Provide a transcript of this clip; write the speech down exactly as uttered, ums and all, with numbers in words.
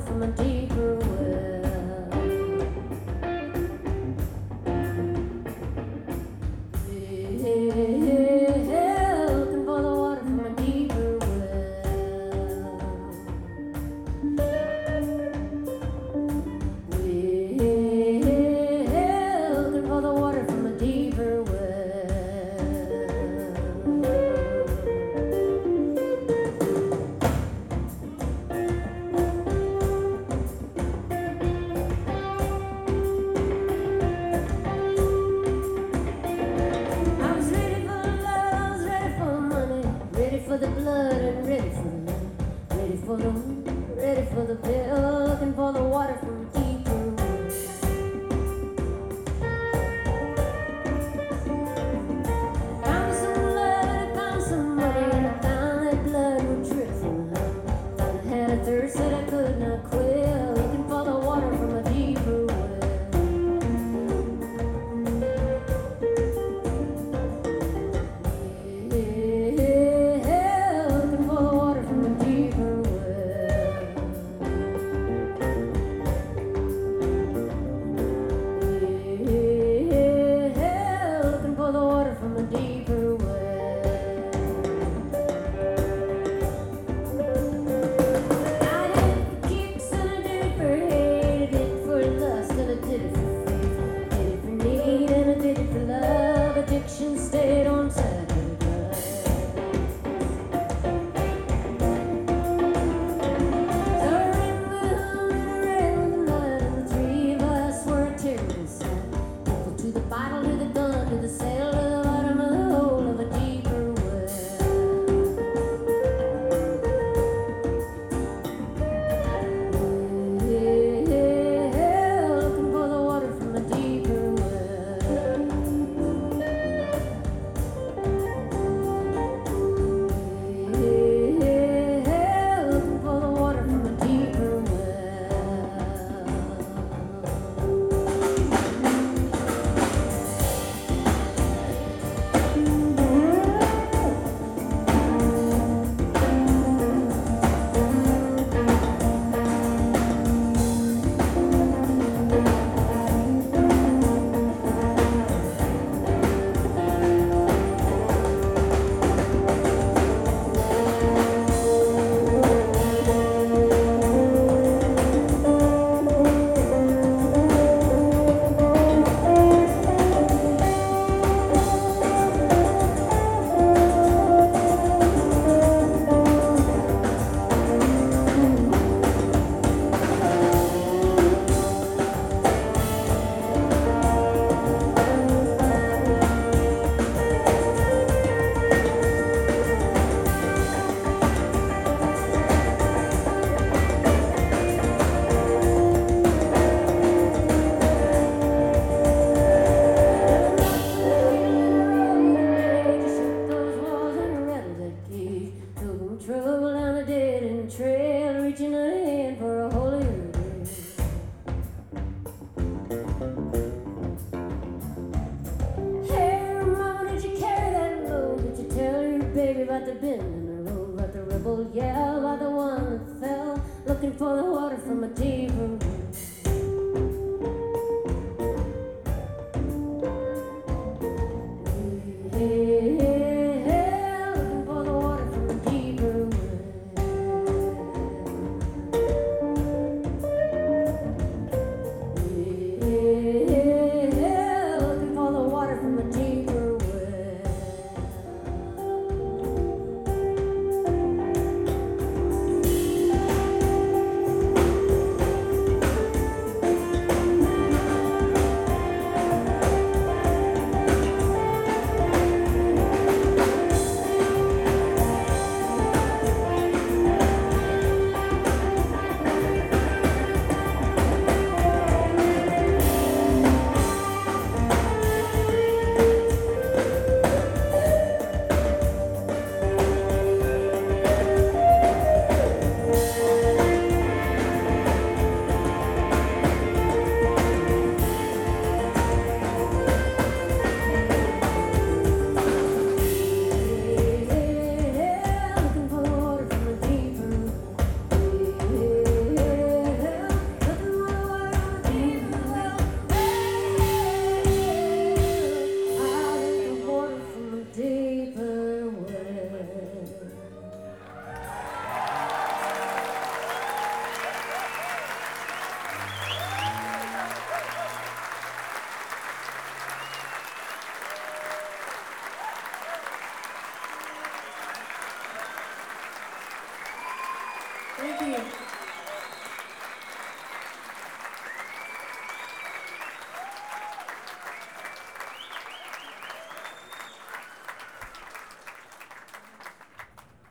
from a deeper well. Yeah, looking for the water from a deeper well. Yeah, looking for the water from a deeper well. For the blood and ready for the money, ready for the ready for the bill, looking for the water from a deeper well. Found some blood, I found some money, and I found that blood would drip from love. Thought I had a thirst that I could not quell, looking for the water from a deeper well. From a deeper well. I did it for kicks and I did it for hate, I did it for lust and I did it for faith, I did it for need and I did it for love. Addiction stayed on Saturday night. So I ran with the moon and I ran with the mud, and the three of us were a terrible sight. Equal to the bottle, to the gun, to the sail, to the bottom of the hole of a deeper well. Yeah, looking for the water from a deeper well. Yeah, looking for the water from a deeper well. Trouble down a dead end trail, reaching a hand for a holier day. Hey, mama, did you carry that load? Did you tell your baby about the bend in the road, about the rebel yell, about the one that fell, looking for the water from a deeper well?